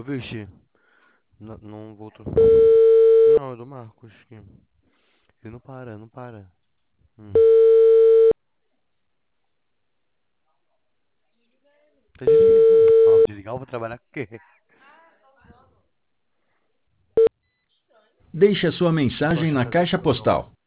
Vixe, não voltou. Não, é do Marcos. Ele não para, não para. Hum. Tá desligando. Ó, desligar, eu vou trabalhar com o quê? Deixe a sua mensagem Poxa, na tá caixa tocando. postal